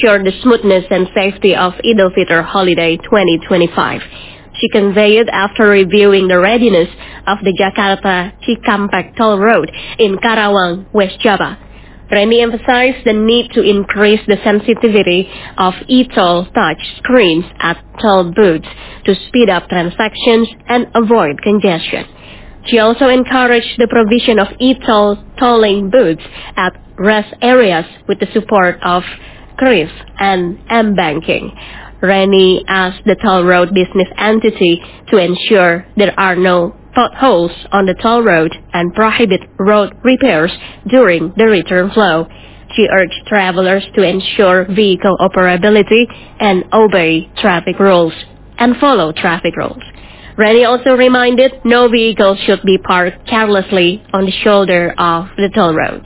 ensure the smoothness and safety of Eid al-Fitr holiday 2025. She conveyed after reviewing the readiness of the Jakarta-Cikampek toll road in Karawang, West Java. Reni emphasized the need to increase the sensitivity of e-toll touch screens at toll booths to speed up transactions and avoid congestion. She also encouraged the provision of e-toll tolling booths at rest areas with the support of CRIF and M-Banking. Reni asked the toll road business entity to ensure there are no potholes on the toll road and prohibit road repairs during the return flow. She urged travelers to ensure vehicle operability and obey traffic rules and follow traffic rules. Reni also reminded no vehicle should be parked carelessly on the shoulder of the toll road.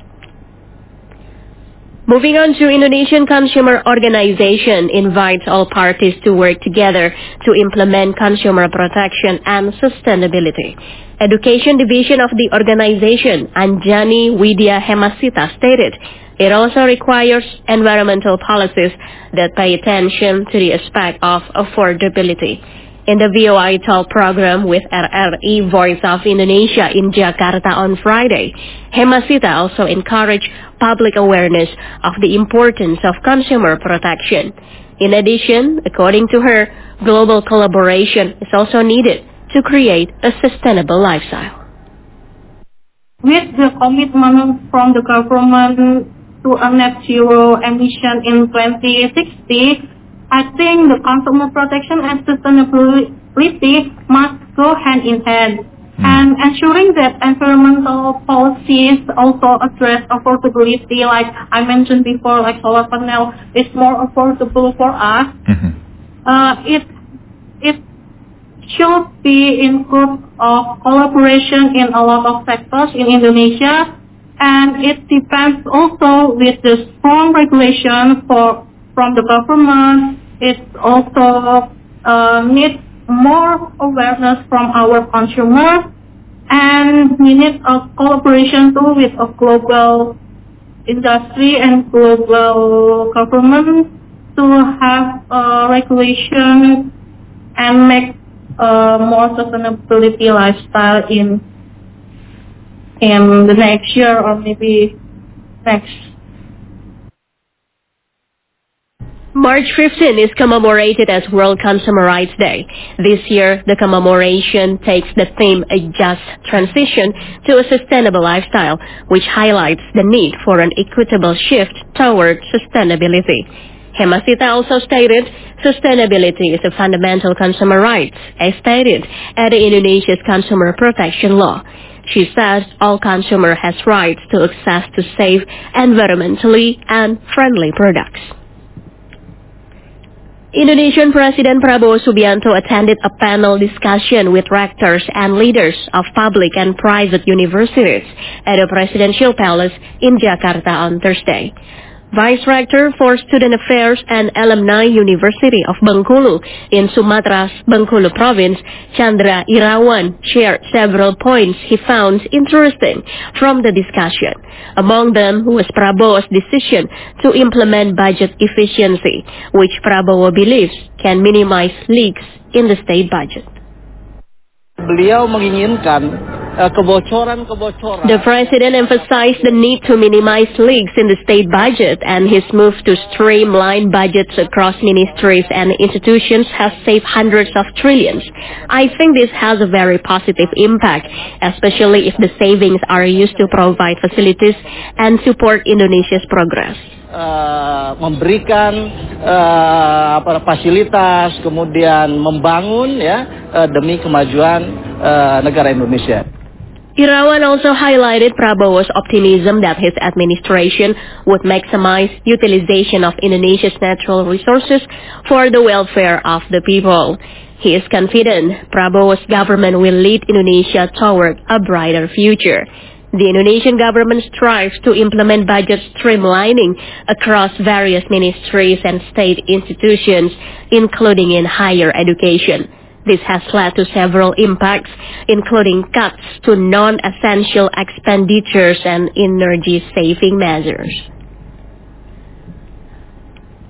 Moving on to Indonesian Consumer Organization invites all parties to work together to implement consumer protection and sustainability. Education Division of the organization, Anjani Widya Hemasita, stated it also requires environmental policies that pay attention to the aspect of affordability. In the VOI toll program with RRI Voice of Indonesia in Jakarta on Friday, Hemasita also encouraged public awareness of the importance of consumer protection. In addition, according to her, global collaboration is also needed to create a sustainable lifestyle. With the commitment from the government to a net zero emission in 2060, I think the consumer protection and sustainability must go hand in hand. And ensuring that environmental policies also address affordability, like I mentioned before, like solar panel is more affordable for us. It should be include of collaboration in a lot of sectors in Indonesia, and it depends also with the strong regulation from the government. It also needs more awareness from our consumers, and we need a collaboration too with a global industry and global government to have regulation and make more sustainability lifestyle in the next year or maybe next. March 15 is commemorated as World Consumer Rights Day. This year, the commemoration takes the theme A Just Transition to a Sustainable Lifestyle, which highlights the need for an equitable shift toward sustainability. Hemasita also stated sustainability is a fundamental consumer right, as stated at Indonesia's Consumer Protection Law. She says all consumer has rights to access to safe, environmentally and friendly products. Indonesian President Prabowo Subianto attended a panel discussion with rectors and leaders of public and private universities at the Presidential Palace in Jakarta on Thursday. Vice Rector for Student Affairs and Alumni University of Bengkulu in Sumatra's Bengkulu Province, Chandra Irawan, shared several points he found interesting from the discussion. Among them was Prabowo's decision to implement budget efficiency, which Prabowo believes can minimize leaks in the state budget. Beliau menginginkan kebocoran-kebocoran. The president emphasized the need to minimize leaks in the state budget, and his move to streamline budgets across ministries and institutions has saved hundreds of trillions. I think this has a very positive impact, especially if the savings are used to provide facilities and support Indonesia's progress. Memberikan fasilitas, kemudian membangun demi kemajuan negara Indonesia. Irawan also highlighted Prabowo's optimism that his administration would maximize utilization of Indonesia's natural resources for the welfare of the people. He is confident Prabowo's government will lead Indonesia toward a brighter future. The Indonesian government strives to implement budget streamlining across various ministries and state institutions, including in higher education. This has led to several impacts, including cuts to non-essential expenditures and energy-saving measures.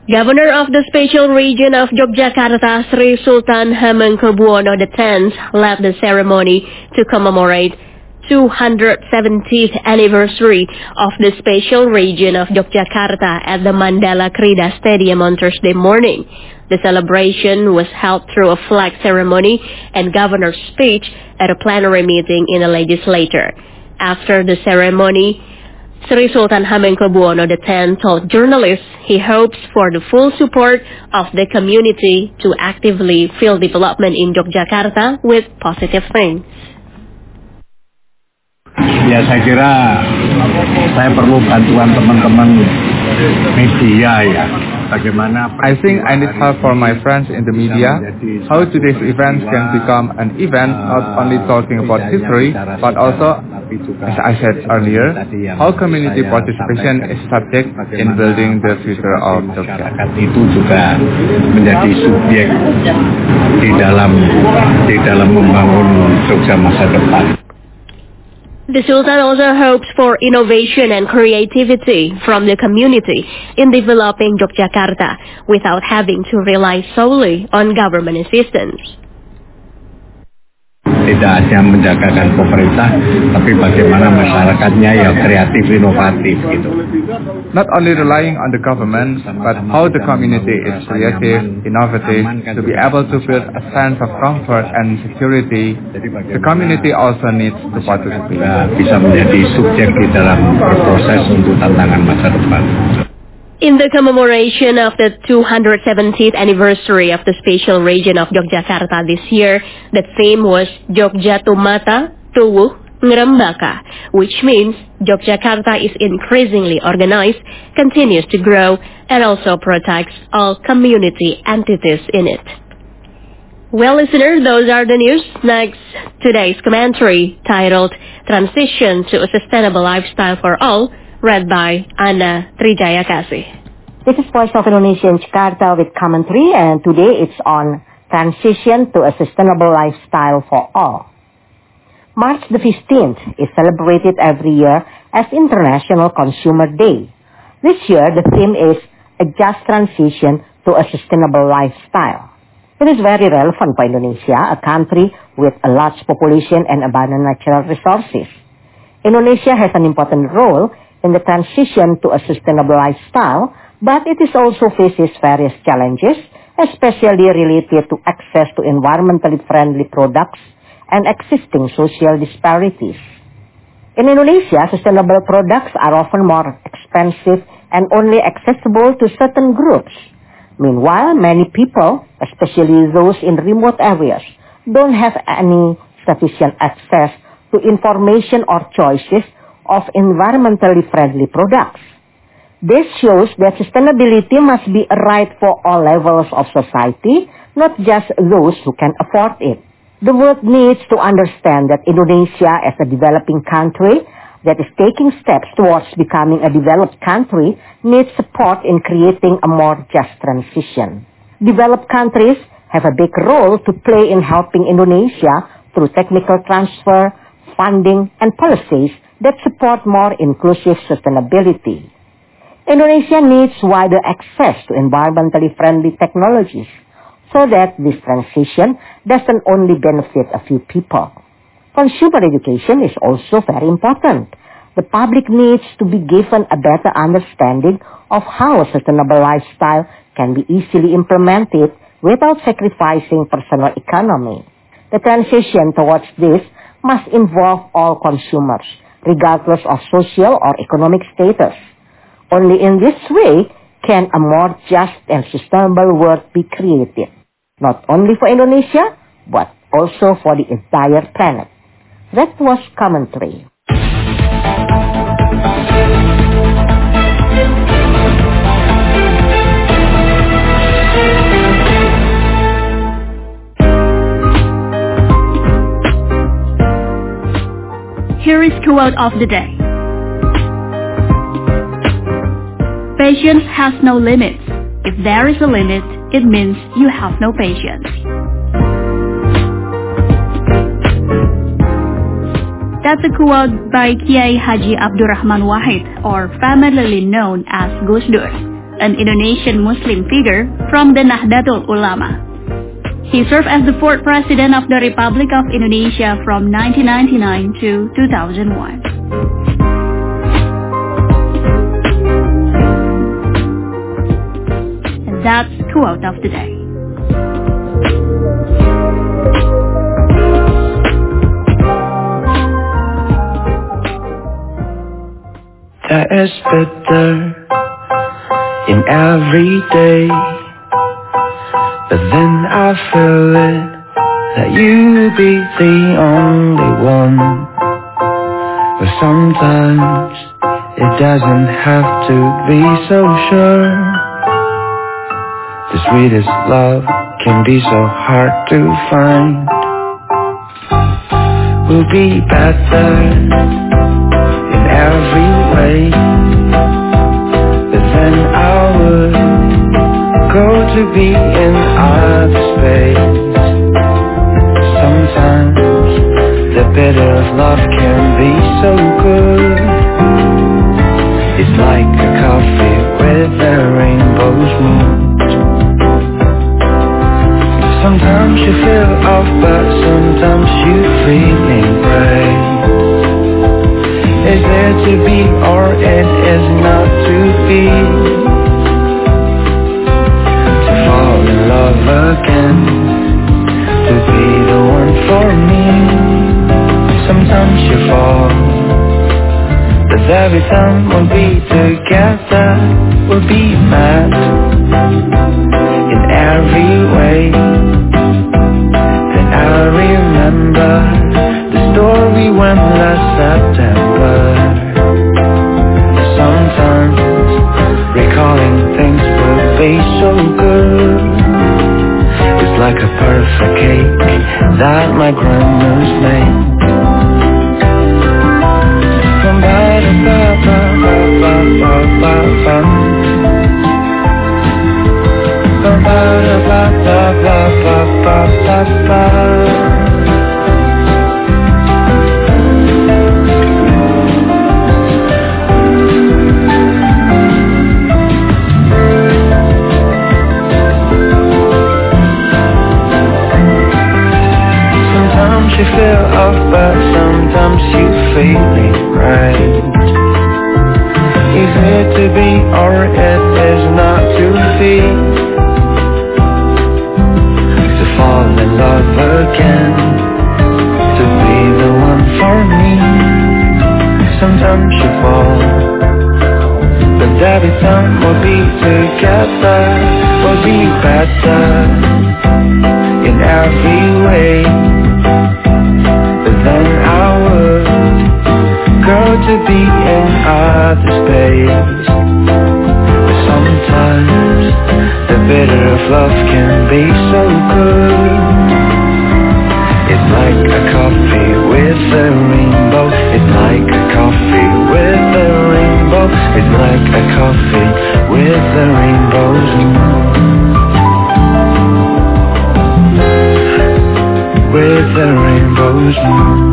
Governor of the Special Region of Yogyakarta, Sri Sultan Hamengkubuwono X, led the ceremony to commemorate 270th anniversary of the Special Region of Yogyakarta at the Mandala Krida Stadium on Thursday morning. The celebration was held through a flag ceremony and governor's speech at a plenary meeting in the legislature. After the ceremony, Sri Sultan Hamengkubuwono X told journalists he hopes for the full support of the community to actively fill development in Yogyakarta with positive things. Ya, saya kira saya perlu bantuan teman-teman media ya. Bagaimana? I think I need help from my friends in the media. How today's event can become an event not only talking about history, but also, as I said earlier, how community participation is subject in building the future of Yogyakarta. Itu juga menjadi subjek di dalam membangun Jogja masa depan. The Sultan also hopes for innovation and creativity from the community in developing Yogyakarta without having to rely solely on government assistance. Tidak hanya menjagakan pemerintah, tapi bagaimana masyarakatnya yang kreatif, inovatif gitu. Not only relying on the government, but how the community is creative, innovative, to be able to build a sense of comfort and security. The community also needs to participate. Bisa menjadi subjek di dalam berproses untuk tantangan masa depan. In the commemoration of the 270th anniversary of the Special Region of Yogyakarta this year, the theme was Jogja Tumata Tuwuh Ngrembaka, which means Yogyakarta is increasingly organized, continues to grow, and also protects all community entities in it. Well, listeners, those are the news. Next, today's commentary titled Transition to a Sustainable Lifestyle for All, read by Anna Trijayakasih. This is Voice of Indonesia in Jakarta with commentary, and today it's on Transition to a Sustainable Lifestyle for All. March the 15th is celebrated every year as International Consumer Day. This year, the theme is A Just Transition to a Sustainable Lifestyle. It is very relevant for Indonesia, a country with a large population and abundant natural resources. Indonesia has an important role in the transition to a sustainable lifestyle, but it is also faces various challenges, especially related to access to environmentally friendly products and existing social disparities. In Indonesia, sustainable products are often more expensive and only accessible to certain groups. Meanwhile, many people, especially those in remote areas, don't have any sufficient access to information or choices of environmentally friendly products. This shows that sustainability must be a right for all levels of society, not just those who can afford it. The world needs to understand that Indonesia, as a developing country that is taking steps towards becoming a developed country, needs support in creating a more just transition. Developed countries have a big role to play in helping Indonesia through technical transfer, funding, and policies that support more inclusive sustainability. Indonesia needs wider access to environmentally friendly technologies so that this transition doesn't only benefit a few people. Consumer education is also very important. The public needs to be given a better understanding of how a sustainable lifestyle can be easily implemented without sacrificing personal economy. The transition towards this must involve all consumers, regardless of social or economic status. Only in this way can a more just and sustainable world be created, not only for Indonesia, but also for the entire planet. That was commentary. Here is quote of the day. Patience has no limits. If there is a limit, it means you have no patience. That's a quote by Kiai Haji Abdurrahman Wahid, or familiarly known as Gus Dur. an Indonesian Muslim figure from the Nahdlatul Ulama. He served as the 4th President of the Republic of Indonesia from 1999 to 2001. And that's Quote of the Day. There is bitter in every day, but then I feel it that you'll be the only one. But sometimes it doesn't have to be so sure. The sweetest love can be so hard to find. We'll be better in every way, but then I would go to be in outer space. Sometimes the bitter of love can be so good. It's like a coffee with a rainbow's moon. Sometimes you feel off, but sometimes you're feeling great. Is there to be or it is not to be? To fall in love again, to be the one for me. Sometimes you fall, but every time we'll be together, we'll be mad in every way. Then I remember the story when last September. Sometimes recalling things will be so good. It's like a perfect cake that my grandma's made. From ba da ba ba ba ba ba ba. From ba da ba ba ba ba ba ba ba. You feel off, but sometimes you feeling right. Is it to be or it is not to be? To fall in love again, to be the one for me. Sometimes you fall, but every time we'll be together, we'll be better in every way. Then I would go to be in outer space. But sometimes the bitter of love can be so good. It's like a coffee with a rainbow. It's like a coffee with a rainbow. It's like a coffee with a rainbow's moon. With the rainbow's moon.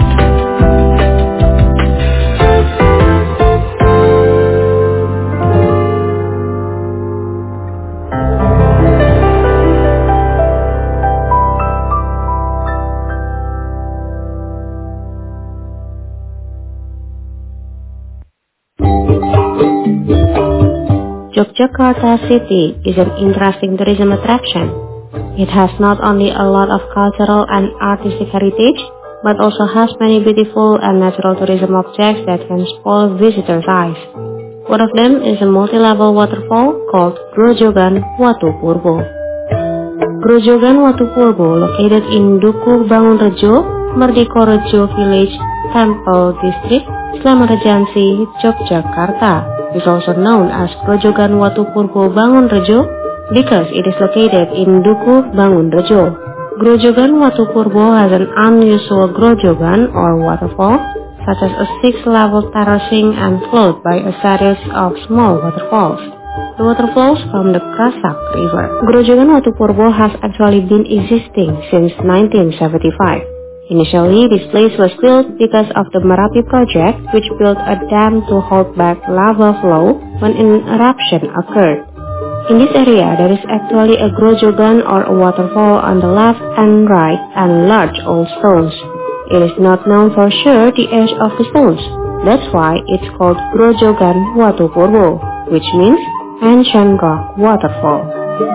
Yogyakarta City is an interesting tourism attraction. It has not only a lot of cultural and artistic heritage, but also has many beautiful and natural tourism objects that can spoil visitors' eyes. One of them is a multi-level waterfall called Grojogan Watu Purbo. Grojogan Watu Purbo, located in Dukuh Bangunrejo, Merdekarejo Village, Temple District, Sleman Regency, Yogyakarta, is also known as Grojogan Watu Purbo Bangunrejo because it is located in Dukuh Bangunrejo. Grojogan Watu Purbo has an unusual grojogan or waterfall, such as a 6-level terracing and flowed by a series of small waterfalls. The water flows from the Krasak River. Grojogan Watu Purbo has actually been existing since 1975. Initially, this place was built because of the Merapi project, which built a dam to hold back lava flow when an eruption occurred. In this area, there is actually a grojogan or a waterfall on the left and right and large old stones. It is not known for sure the age of the stones. That's why it's called Grojogan Watu Purwo, which means ancient rock waterfall.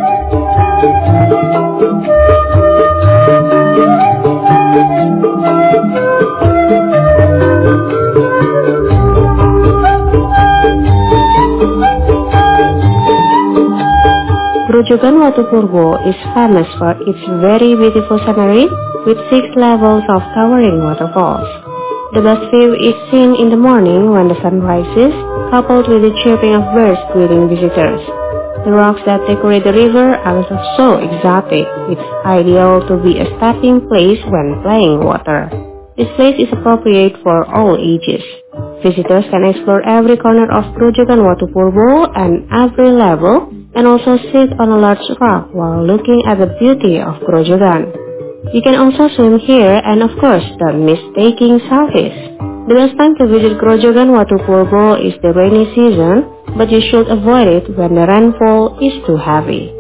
Grojogan Watu Purwo is famous for its very beautiful scenery with 6 levels of towering waterfalls. The best view is seen in the morning when the sun rises, coupled with the chirping of birds greeting visitors. The rocks that decorate the river are so exotic, it's ideal to be a starting place when playing water. This place is appropriate for all ages. Visitors can explore every corner of Grojogan Watu Purwo and every level, and also sit on a large rock while looking at the beauty of Grojogan. You can also swim here and of course the mist-taking selfies. The best time to visit Grojogan Watu Purwo is the rainy season, but you should avoid it when the rainfall is too heavy.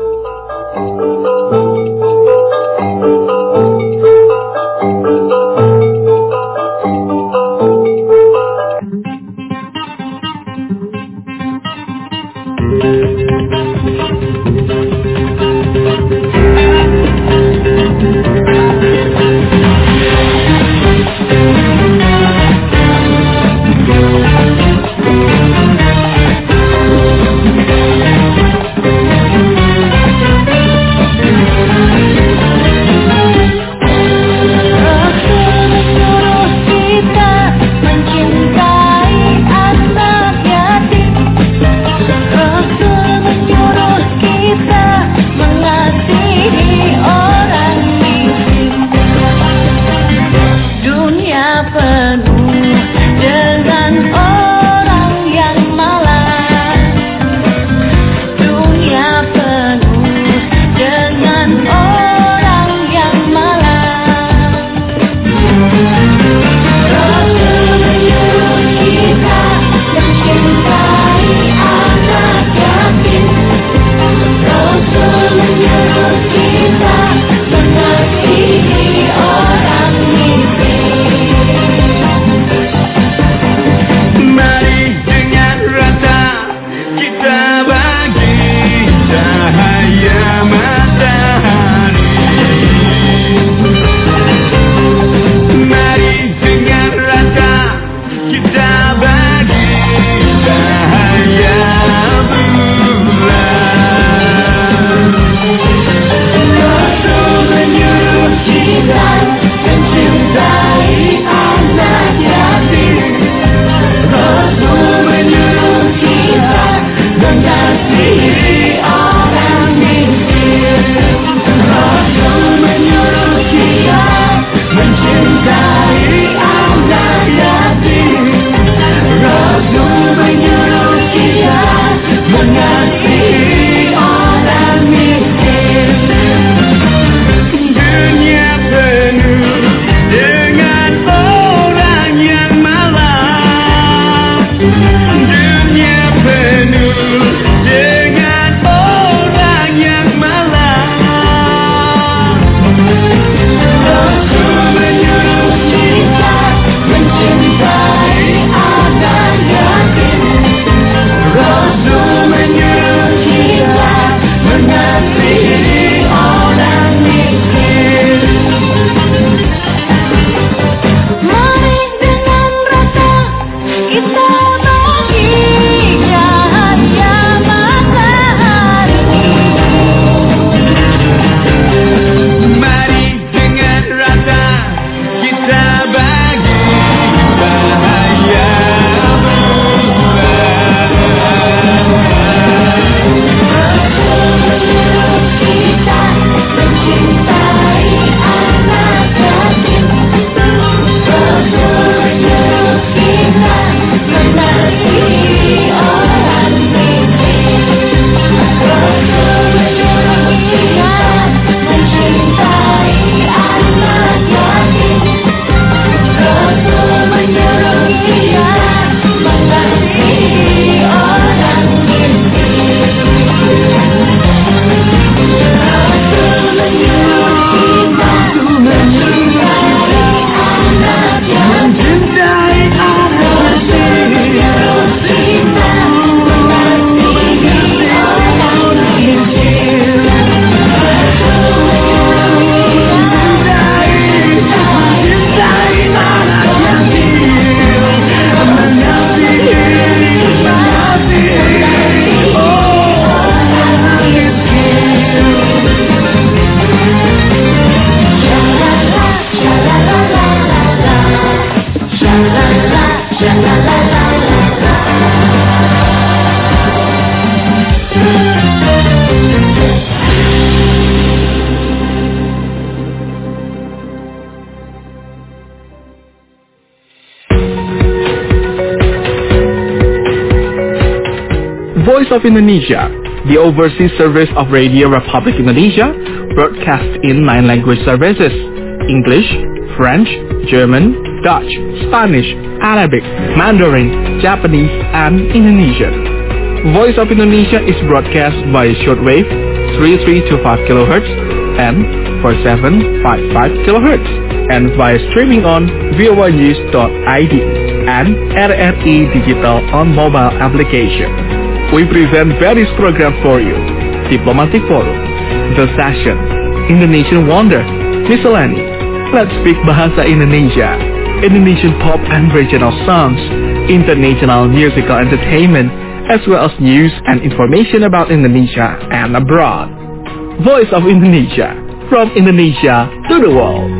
Voice of Indonesia, the overseas service of Radio Republic Indonesia, broadcasts in 9 language services: English, French, German, Dutch, Spanish, Arabic, Mandarin, Japanese, and Indonesian. Voice of Indonesia is broadcast by shortwave 3325 kHz and 4755 kHz and via streaming on voanews.id and RRI Digital on mobile application. We present various programs for you: Diplomatic Forum, The Session, Indonesian Wonder, Miscellany, Let's Speak Bahasa Indonesia, Indonesian pop and regional songs, international musical entertainment, as well as news and information about Indonesia and abroad. Voice of Indonesia, from Indonesia to the world.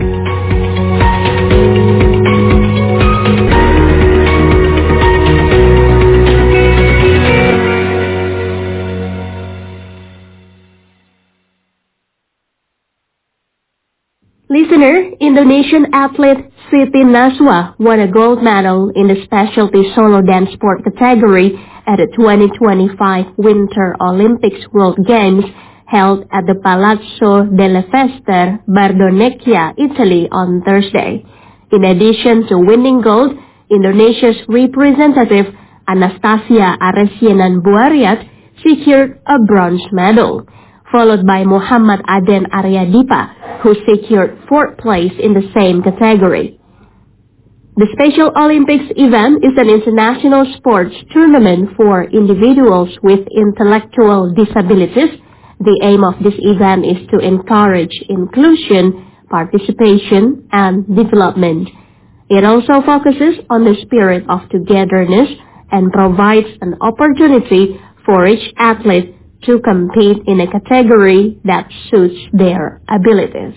Listener, Indonesian athlete Siti Naswa won a gold medal in the specialty solo dance sport category at the 2025 Winter Olympics World Games held at the Palazzo delle Feste, Bardonecchia, Italy on Thursday. In addition to winning gold, Indonesia's representative Anastasia Aresienan Buariat secured a bronze medal, followed by Muhammad Aden Aryadipa, who secured 4th place in the same category. The Special Olympics event is an international sports tournament for individuals with intellectual disabilities. The aim of this event is to encourage inclusion, participation, and development. It also focuses on the spirit of togetherness and provides an opportunity for each athlete to compete in a category that suits their abilities.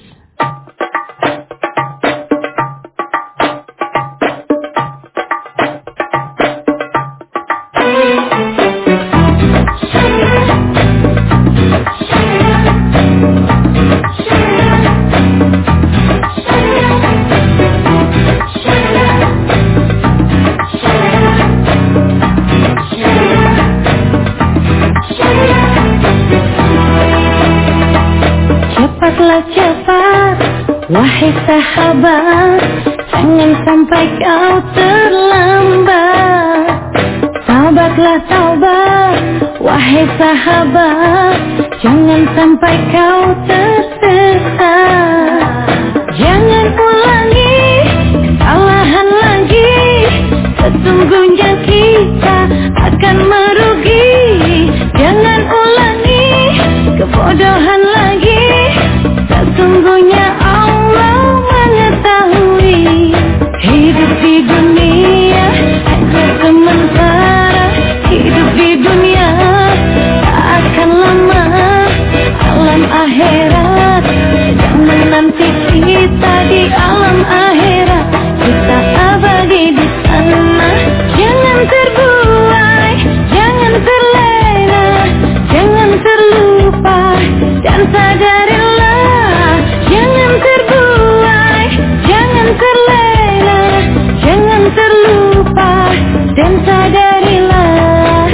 Wahai sahabat, jangan sampai kau terlambat. Taubatlah taubat, wahai sahabat, jangan sampai kau tersesat. Jangan ulangi kesalahan lagi, sesungguhnya kita akan merugi. Jangan ulangi kebodohan lagi, sesungguhnya Allah mengetahui. Hidup di dunia hanya sementara, hidup di dunia tak akan lama. Alam akhirat sedang menanti kita di alam akhirat, kita abadi di sana. Jangan terbuai, jangan terlena, jangan terlupa dan sadarilah. Jangan terbuai, jangan terlena, jangan terlupa dan sadarilah.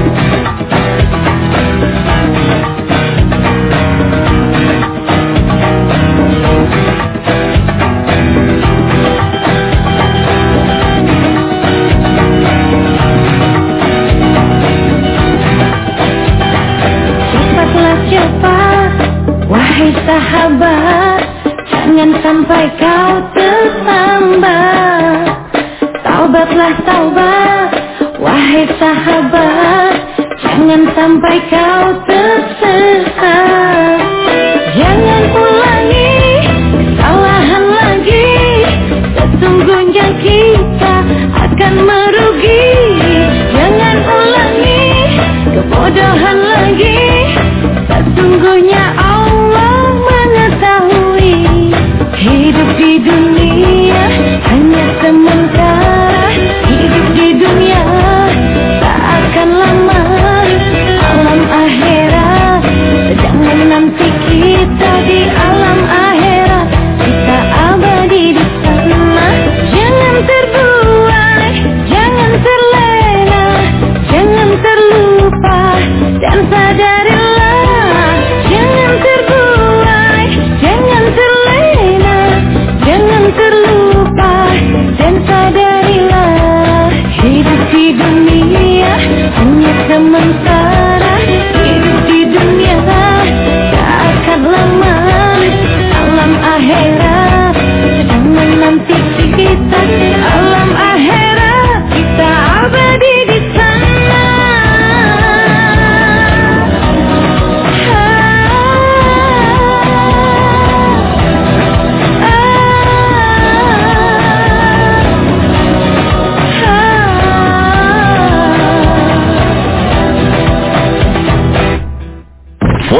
Cepatlah cepat, wahai sahabat, jangan sampai kau terlambat. Taubatlah taubat, wahai sahabat, jangan sampai kau tersesat. Jangan ulangi kesalahan lagi, sesungguhnya kita akan merugi. Jangan ulangi kebodohan lagi, sesungguhnya Allah mengetahui. Hidup di dunia hanya sementara, hidup di dunia tak akan lama. Alam akhirat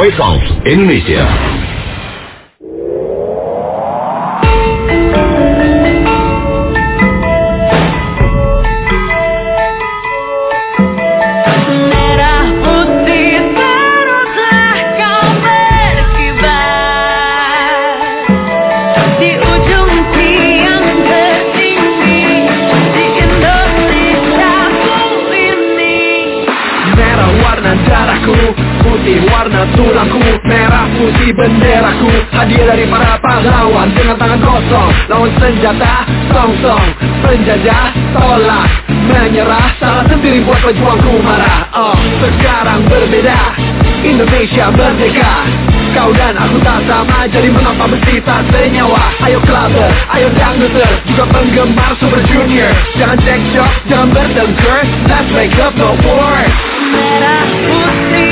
Voice of Indonesia. Warna tulangku, merah putih benderaku, hadiah dari para pahlawan dengan tangan kosong, lawan senjata, song-song, penjajah, tolak, menyerah, salah sendiri buat pejuangku marah. Sekarang berbeda, Indonesia merdeka, kau dan aku tak sama, jadi mengapa mesti tak senyawa? Ayo clubber, ayo dangduter, juga penggemar Super Junior, jangan cekcok, jangan bertengkar, let's make up no war. Merah putih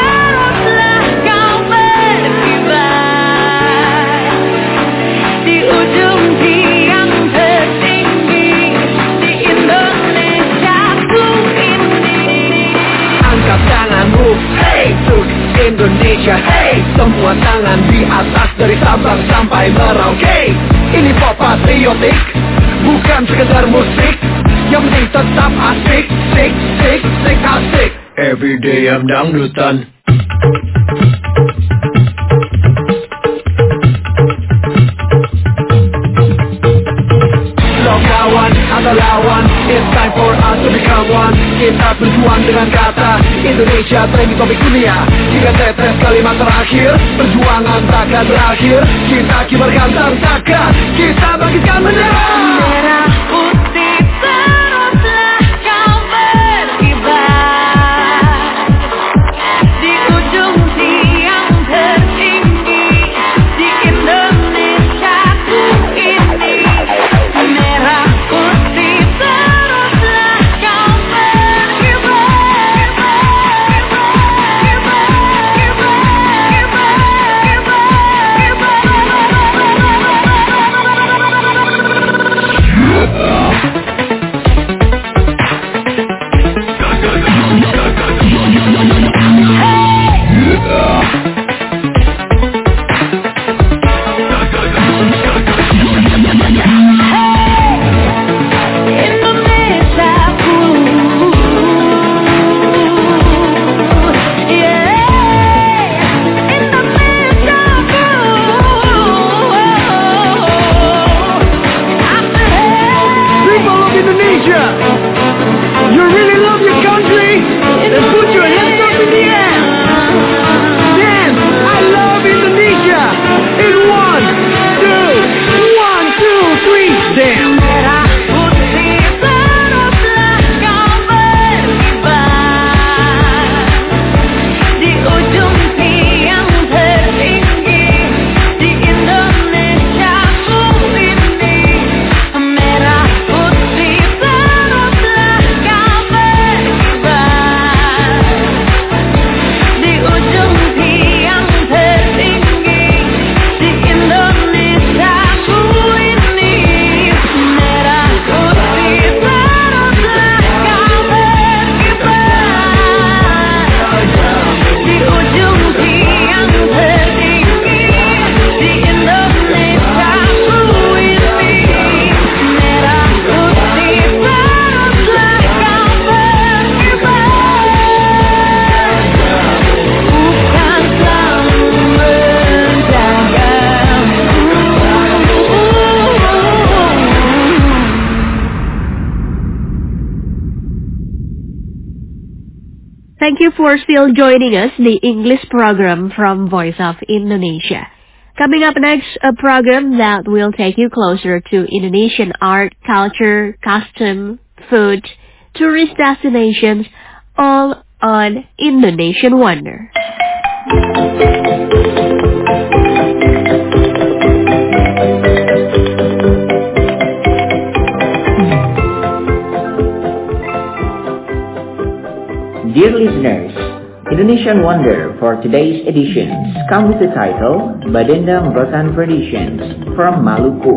Indonesia, hey, semua tangan di atas dari Sabang sampai Merauke. Ini pop patriotik, bukan sekedar musik, yang penting tetap asik, sik, asik. Every day I'm dangdutan. Lo kawan atau lawan, it's time for us to become one. Kita berjuang dengan kata Indonesia trending topik dunia. Jika tetes kalimat terakhir, perjuangan takkan berakhir. Kita kibarkan sangka, kita bangkitkan bendera. Merah putih teruslah kau berkibar di ujung tiang tertinggi di Indonesiaku ini. Merah putih teruslah kau Thank you for still joining us, the English program from Voice of Indonesia. Coming up next, a program that will take you closer to Indonesian art, culture, custom, food, tourist destinations, all on Indonesian Wonder. Dear listeners, Indonesian Wonder for today's editions come with the title Badendang Rotan Traditions from Maluku.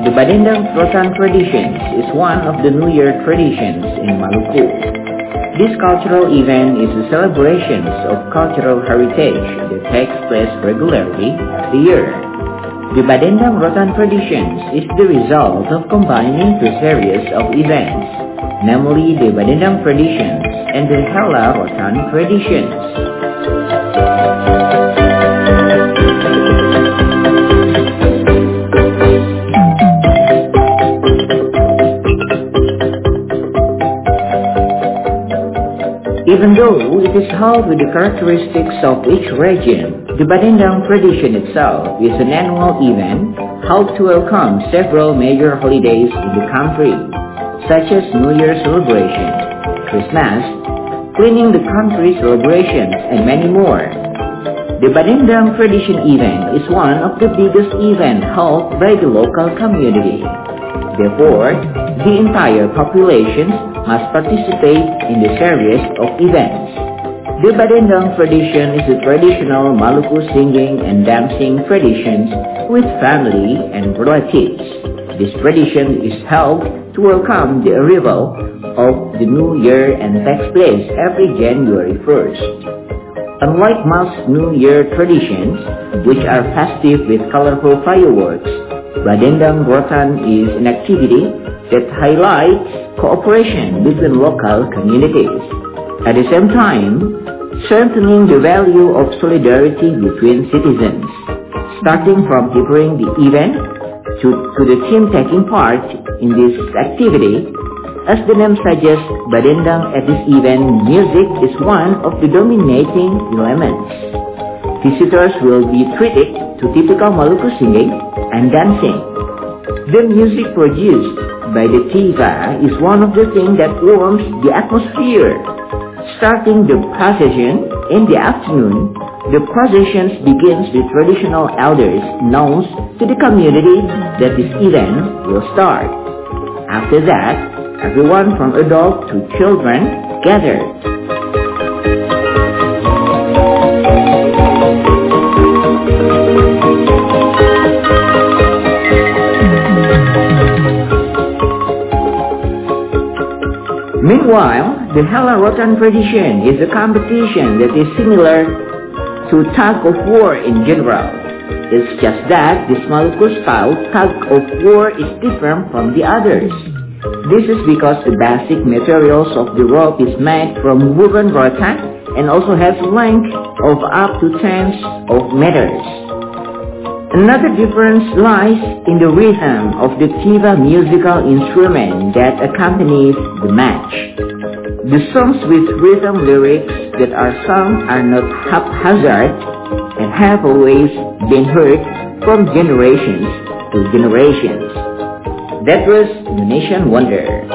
the Badendang Rotan traditions is one of the New Year traditions in Maluku. This cultural event is a celebration of cultural heritage that takes place regularly every year. The Badendang Rotan traditions is the result of combining two series of events, namely the Badendang traditions and the Hela Rotan traditions. Even though it is held with the characteristics of each region, the Badendang tradition itself is an annual event held to welcome several major holidays in the country, such as New Year celebration, Christmas, cleaning the country celebrations, and many more. The Badendang tradition event is one of the biggest events held by the local community. Therefore, the entire population must participate in the series of events. The Badendang tradition is a traditional Maluku singing and dancing tradition with family and relatives. This tradition is held to welcome the arrival of the new year and takes place every January 1st. Unlike most New Year traditions, which are festive with colorful fireworks, Badendang Rotan is an activity that highlights cooperation between local communities. At the same time, strengthening the value of solidarity between citizens, starting from preparing the event to the team taking part in this activity. As the name suggests, Badendang at this event, music is one of the dominating elements. Visitors will be treated to typical Maluku singing and dancing. The music produced by the Tiva is one of the things that warms the atmosphere. Starting the procession in the afternoon, the procession begins with traditional elders announce to the community that this event will start. After that, everyone from adult to children gather. Meanwhile, the Hela Rotan tradition is a competition that is similar to tug of war in general. It's just that this Maluku style tug of war is different from the others. This is because the basic materials of the rope is made from woven rotan and also has a length of up to tens of meters. Another difference lies in the rhythm of the Tiva musical instrument that accompanies the match. The songs with rhythm lyrics that are sung are not haphazard and have always been heard from generations to generations. That was Indonesian Wonder.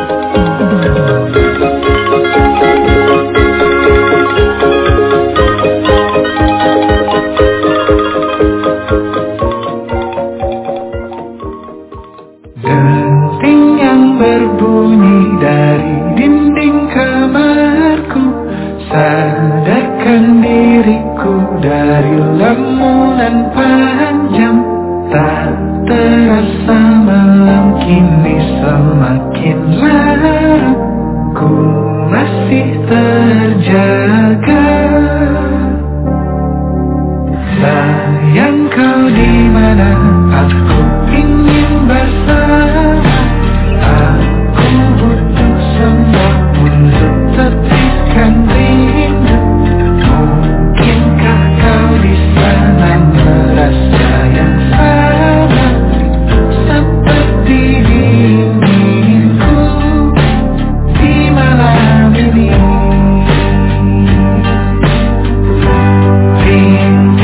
Denting yang berbunyi dari dinding kamarku, sadarkan diriku dari lamunan panjang. Tak terasa malam kini semakin larut, ku masih terjaga. Sayang kau di mana, aku ingin bersama. Aku butuh semua untuk tepikan rindu. Mungkinkah kau di sana merasa yang sama seperti diriku di malam ini?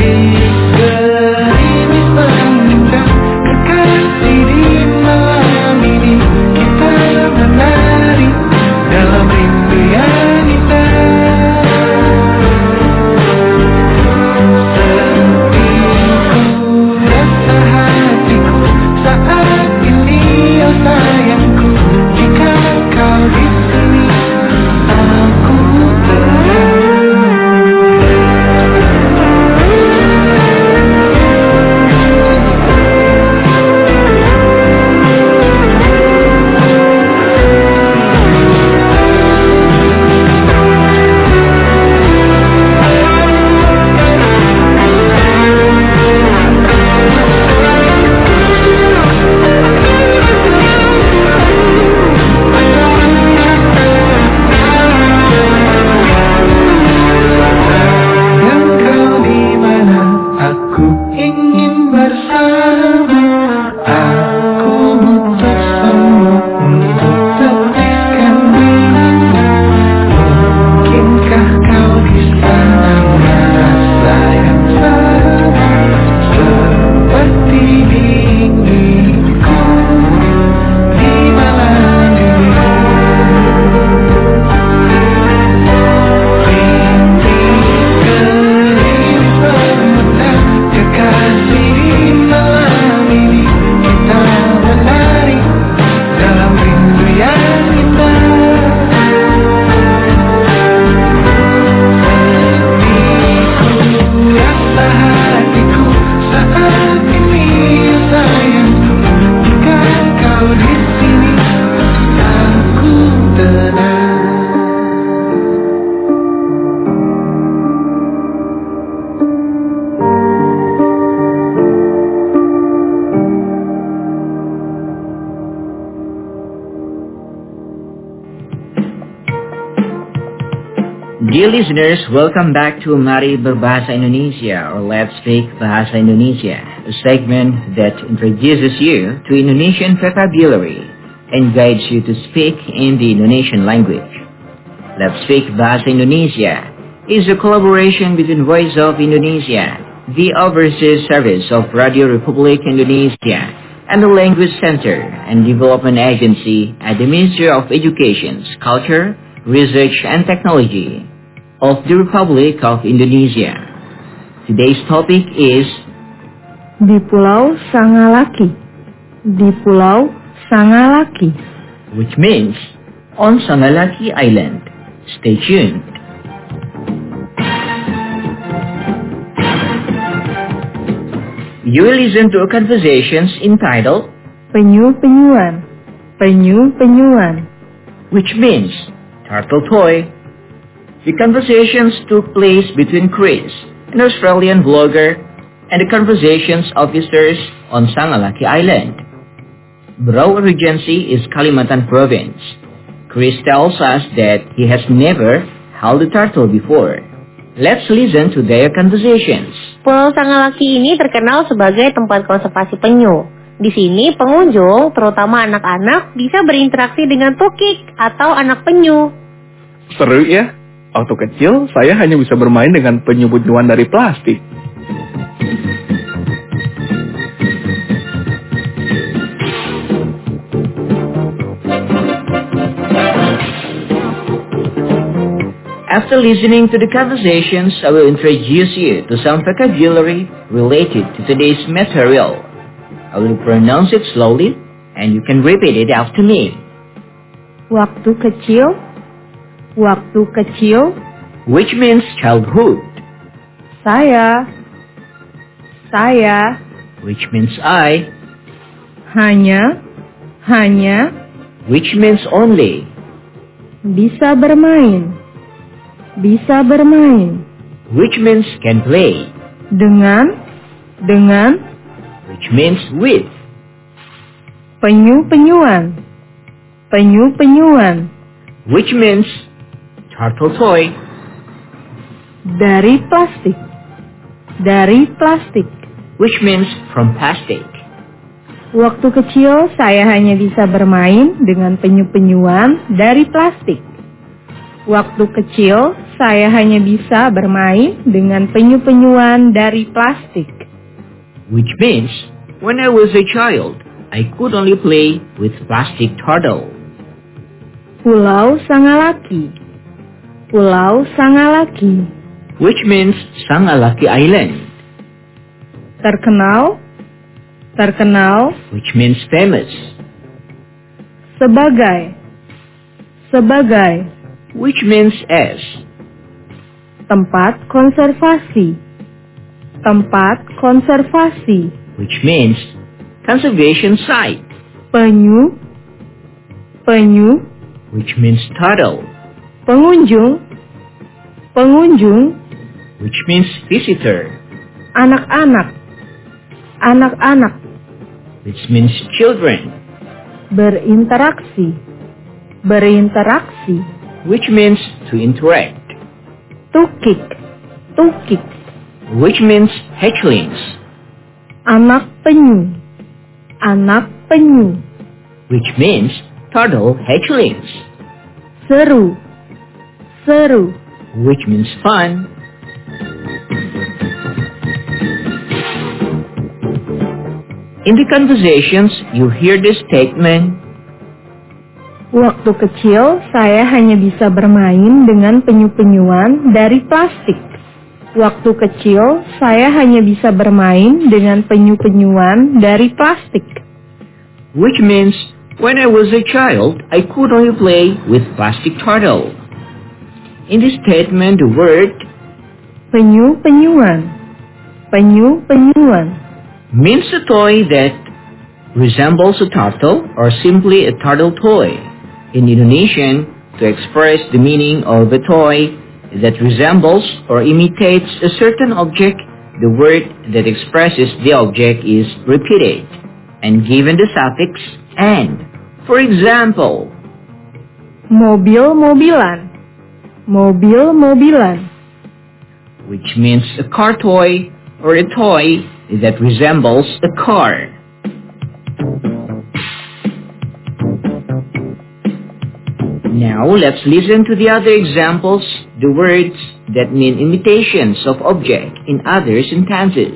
Rintik gerimis menendang kekasih di malam Dear listeners, welcome back to Mari Berbahasa Indonesia, or Let's Speak Bahasa Indonesia, a segment that introduces you to Indonesian vocabulary and guides you to speak in the Indonesian language. Let's Speak Bahasa Indonesia is a collaboration between Voice of Indonesia, the Overseas Service of Radio Republik Indonesia, and the Language Center and Development Agency at the Ministry of Education, Culture, Research and Technology of the Republic of Indonesia. Today's topic is Di Pulau Sangalaki. Di Pulau Sangalaki. Which means on Sangalaki Island. Stay tuned. You will listen to a conversations entitled Penyu-penyuan. Penyu-penyuan. Which means turtle toy. The conversations took place between Chris, an Australian vlogger, and the conversations officers on Sangalaki Island. Berau Regency is Kalimantan Province. Chris tells us that he has never held a turtle before. Let's listen to their conversations. Pulau Sangalaki ini terkenal sebagai tempat konservasi penyu. Di sini pengunjung, terutama anak-anak, bisa berinteraksi dengan tukik atau anak penyu. Seru ya? Waktu kecil, saya hanya bisa bermain dengan penyu-penyuan dari plastik. After listening to the conversations, I will introduce you to some vocabulary related to today's material. I will pronounce it slowly, and you can repeat it after me. Waktu kecil. Waktu kecil. Which means childhood. Saya. Which means I. Hanya. Which means only. Bisa bermain. Which means can play. Dengan. Which means with. Penyu-penyuan. Which means turtle toy. Dari plastik. Which means from plastic. Waktu kecil saya hanya bisa bermain dengan penyu-penyuan dari plastik. Waktu kecil saya hanya bisa bermain dengan penyu-penyuan dari plastik. Which means when I was a child, I could only play with plastic turtle. Pulau Sangalaki. Which means Sangalaki Island. Terkenal. Which means famous. Sebagai. Which means as. Tempat konservasi. Which means conservation site. Penyu. Which means turtle. Pengunjung. Which means visitor. Anak-anak. Which means children. Berinteraksi. Which means to interact. Tukik. Which means hatchlings. Anak penyu. Which means turtle hatchlings. Seru. Which means fun. In the conversations, you hear the statement, Waktu kecil, saya hanya bisa bermain dengan penyu-penyuan dari plastik. Waktu kecil, saya hanya bisa bermain dengan penyu-penyuan dari plastik. Which means, when I was a child, I could only play with plastic turtle. In this statement, the word penyu-penyuan means a toy that resembles a turtle or simply a turtle toy. In Indonesian, to express the meaning of a toy that resembles or imitates a certain object, the word that expresses the object is repeated and given the suffix "and". For example, mobil-mobilan. mobil-mobilan, which means a car toy or a toy that resembles a car. Now let's listen to the other examples, the words that mean imitations of object in other sentences.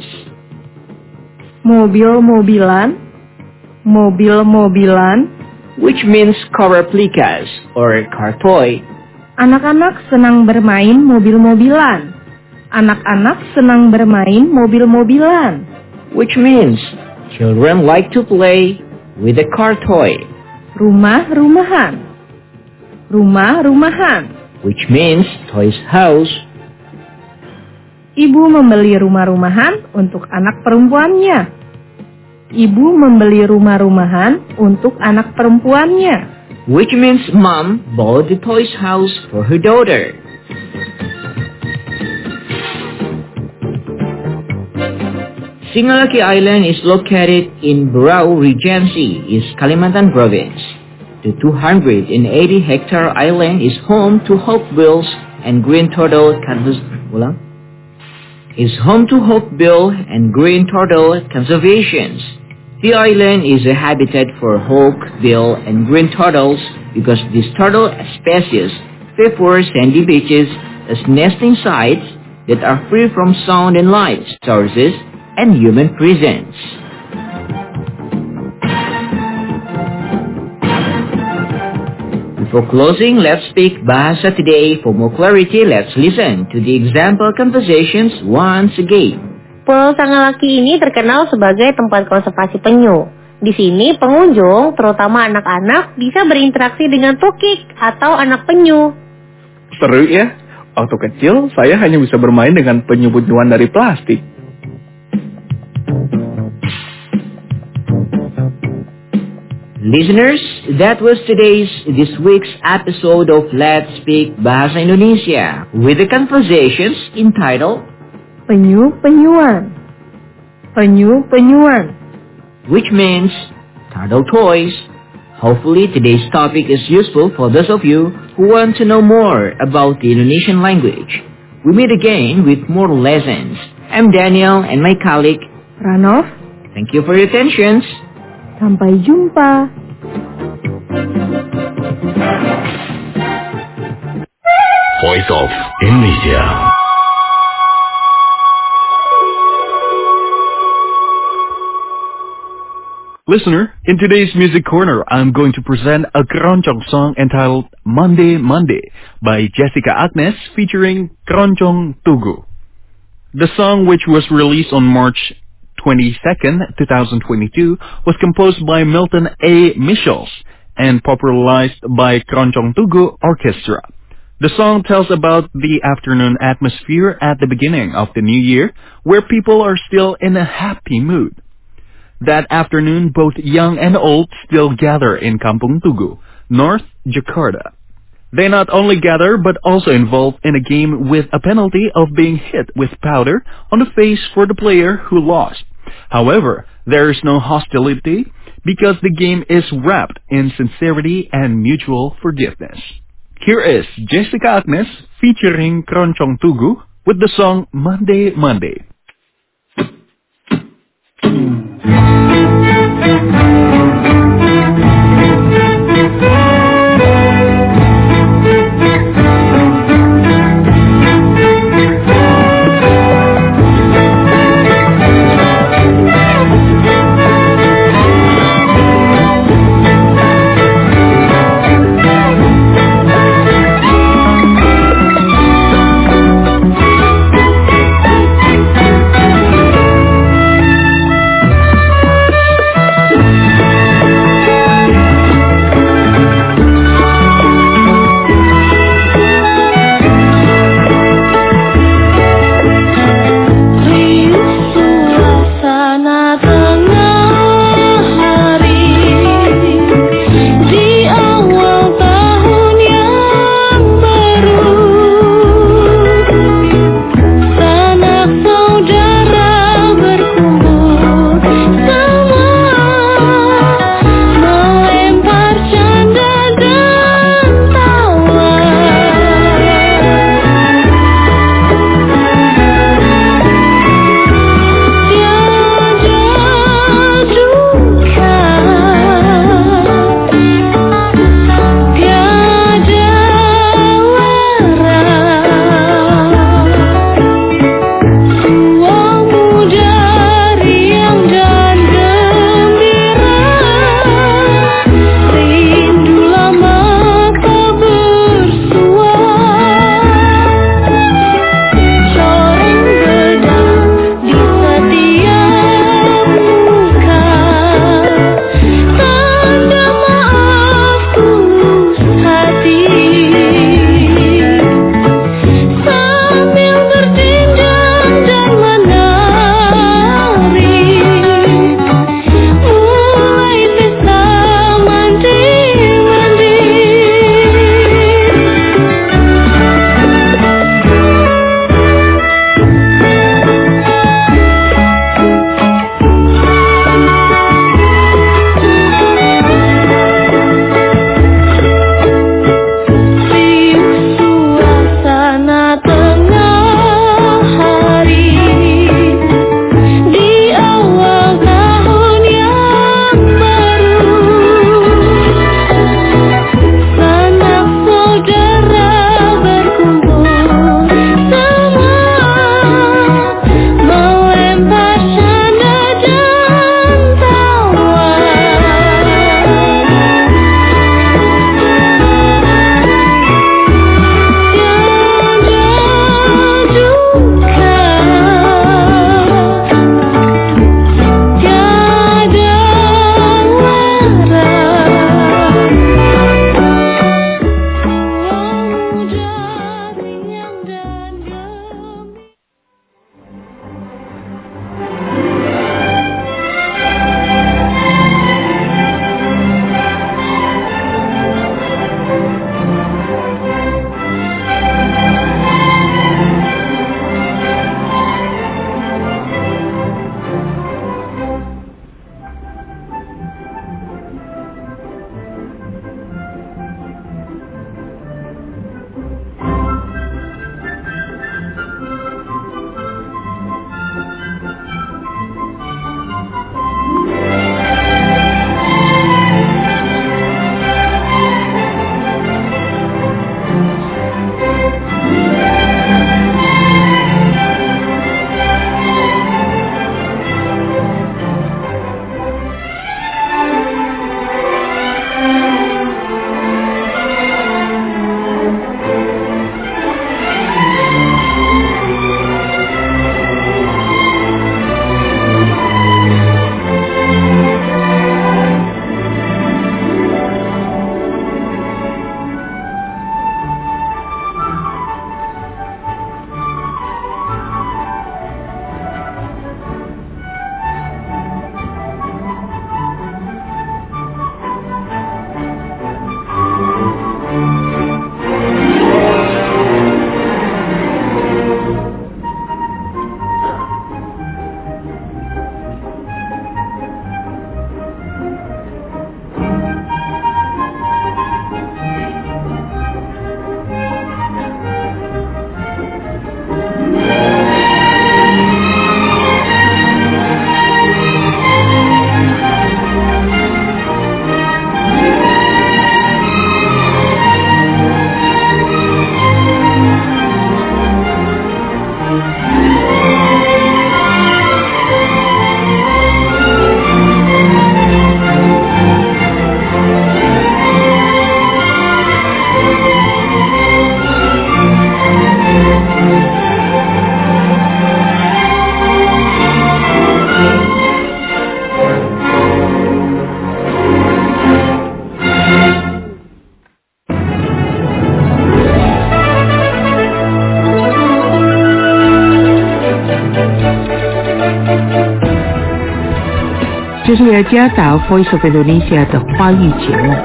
mobil-mobilan, mobil-mobilan, which means car replicas or car toy. anak-anak senang bermain mobil-mobilan. Anak-anak senang bermain mobil-mobilan, which means children like to play with a car toy. rumah-rumahan, rumah-rumahan, which means toys house. Ibu membeli rumah-rumahan untuk anak perempuannya. Ibu membeli rumah-rumahan untuk anak perempuannya, which means mom bought the toys house for her daughter. Singalaki Island is located in Berau Regency, East Kalimantan Province. The 280-hectare island is home to hawkbills and green turtle conservations. The island is a habitat for hawkbill and green turtles because this turtle species prefer sandy beaches as nesting sites that are free from sound and light sources and human presence. Before closing, let's speak Bahasa today. For more clarity, let's listen to the example conversations once again. Pulau Sangalaki ini terkenal sebagai tempat konservasi penyu. Di sini pengunjung, terutama anak-anak, bisa berinteraksi dengan tukik atau anak penyu. Seru ya? Waktu kecil, saya hanya bisa bermain dengan penyu-penyuan dari plastik. Listeners, that was this week's episode of Let's Speak Bahasa Indonesia with the conversations entitled penyu-penyuan, penyu-penyuan, which means turtle toys. Hopefully today's topic is useful for those of you who want to know more about the Indonesian language. We meet again with more lessons. I'm Daniel and my colleague Ranov. Thank you for your attention. Sampai jumpa. Voice of Indonesia. Listener, in today's music corner, I'm going to present a Keroncong song entitled Monday Monday by Jessica Agnes featuring Keroncong Tugu. The song, which was released on March 22nd, 2022, was composed by Milton A. Michels and popularized by Keroncong Tugu Orchestra. The song tells about the afternoon atmosphere at the beginning of the new year, where people are still in a happy mood. That afternoon, both young and old still gather in Kampung Tugu, North Jakarta. They not only gather, but also involved in a game with a penalty of being hit with powder on the face for the player who lost. However, there is no hostility because the game is wrapped in sincerity and mutual forgiveness. Here is Jessica Agnes featuring Keroncong Tugu with the song Monday Monday. 这是雅加达 Voice of Indonesia 的华语节目。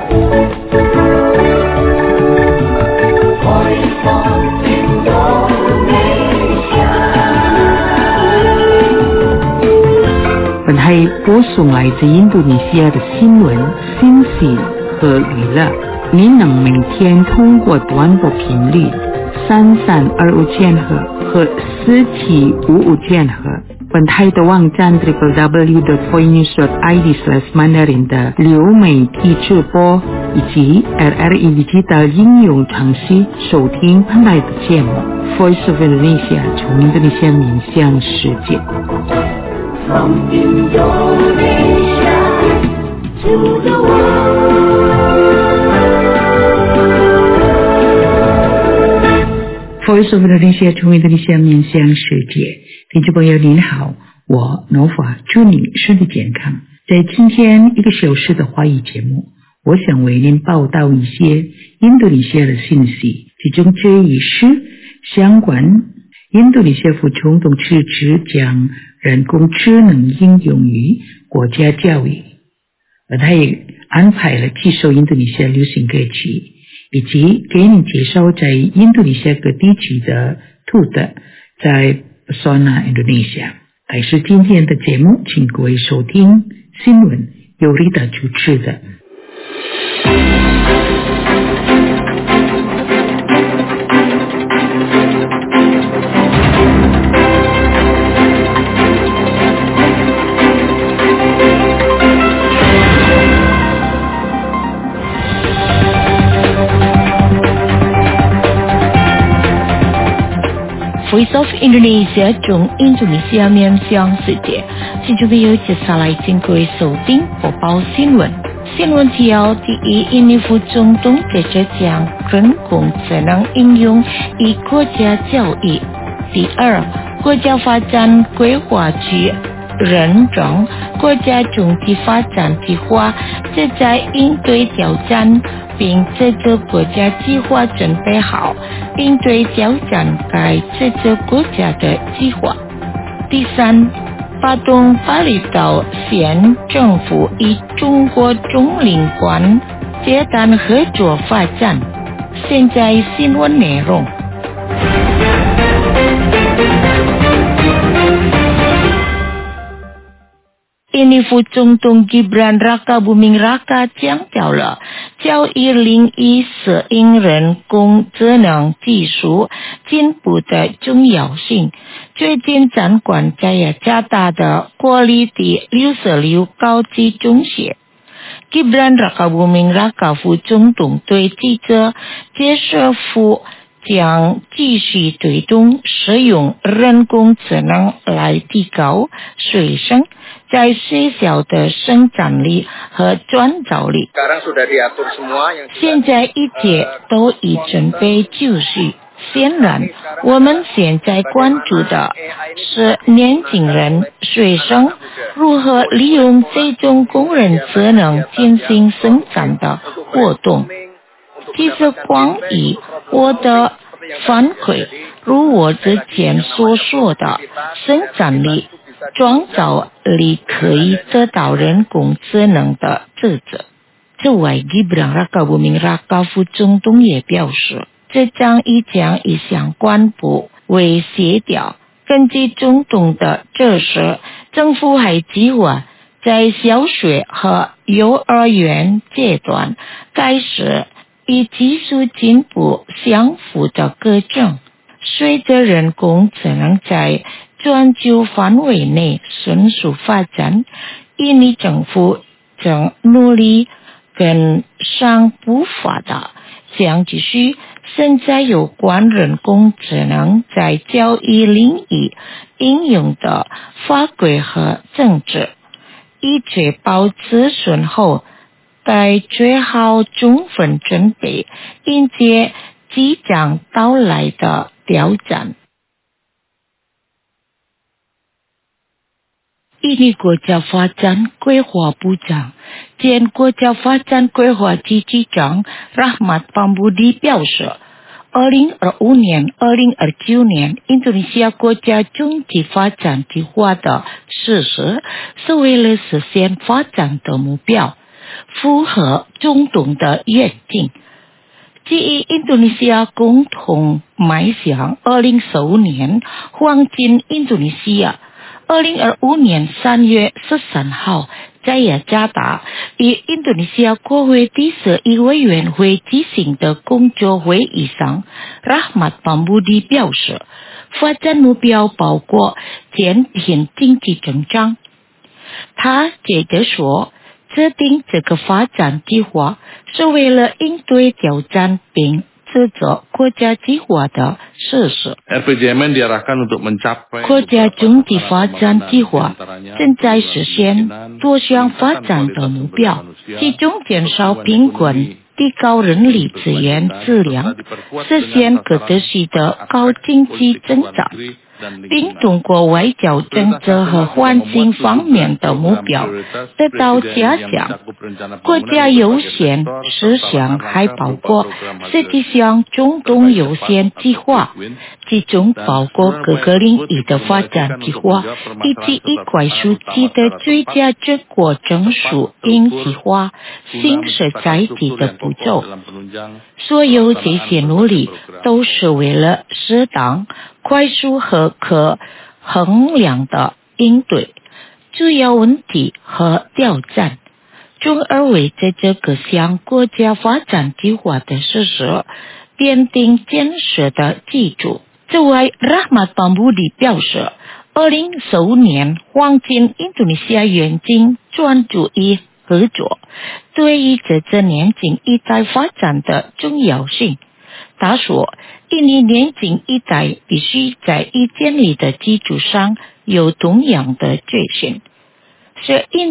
本台播送来自印度尼西亚的新闻、信息和娱乐。您能每天通过短波频率3325千赫和4755千赫，本台的网站 www.voinews.id/mandarin 的流媒体直播以及 RRI Digital 应用程序收听本台的节目 Voice of Indonesia 从印度尼西亚面向世界。From Indonesia to the world.Voice of Indonesia 从印度尼西亚面向世界，听众朋友您好，我 Nova 祝您身体健康。在今天1个小时的华语节目，我想为您报道一些印度尼西亚的信息，其中这一是相关印度尼西亚副总统辞职将人工智能应用于国家教育，而他也安排了几首印度尼西亚流行歌曲，以及给您介绍在印度尼西亚各地区的土特在 Pesona Indonesia。开始今天的节目，请各位收听新闻，由Rita主持的。Voice of Indonesia 从印度尼西亚面向世界，听众朋友接下来请各位收听播报新闻。新闻提要：第一，印尼副总统接着将人工智能应用于国家教育；第二，国家发展规划局认证国家总体发展计划正在应对挑战，并这个国家计划准备好应对挑战该这个国家的计划。第三，发动巴厘岛县政府与中国中领馆结谈合作发展。现在新闻内容。印尼副总统 Gibran Rakabuming Raka 强调了教育领域适应人工智能技术进步的重要性。最近展馆在雅加达的国立第66高级中学， Gibran Rakabuming Raka 副总统对记者解释府将继续推动使用人工智能来提高学生在学校的生产力和创造力。现在一切都已准备就绪。显然，我们现在关注的是年轻人、学生如何利用这种工人智能进行生产的活动。其实光以我的反馈，如我之前所说的，生产力、创造力可以得到人工智能的支持。此外 Gibran Rakabuming Raka 副总统也表示，这将与相关部为协调。根据总统的指示，政府还计划在小学和幼儿园阶段开始与技术进步相符的课程。随着人工智能在全球范围内迅速发展，印尼政府正努力跟上步伐的将继续现在有关人工智能在教育领域应用的法规和政治，以确保咨询后该做好充分准备，迎接即将到来的挑战。印尼国家发展规划部长兼国家发展规划局局长 Rahmat Pambudi 表示， 2025年、2029年印度尼西亚国家经济发展计划的实施，是为了实现发展的目标，符合总统的愿景。基于印度尼西亚共同迈向2015年黄金印度尼西亚，2025年3月13号在雅加达与印度尼西亚国会第11委员会举行的工作会议上， Rahmat Pambudi 表示，发展目标包括减贫经济增长。他接着说，制定这个发展计划是为了应对挑战并支持国家计划的实施。国家经济发展计划正在实现多项发展的目标，其中减少贫困，提高人力资源质量，实现可持续的高经济增长，并通过外交政策和环境方面的目标得到加强。国家优先事项还包括17项中东优先计划，其中包括各个领域的发展计划，以及以快速期的最佳结果证书应计划新设在地的步骤。所有这些努力都是为了适当、快速和可衡量的应对主要问题和挑战，从而为这各项国家发展计划的实施奠定建设的基础。此外， Rahmat Pambudi 表示，2015年黄金印度尼西亚愿景专注于合作，对于这年轻一代发展的重要性。他说，印尼年轻一代必须在已建立的基础上有同样的决心，是印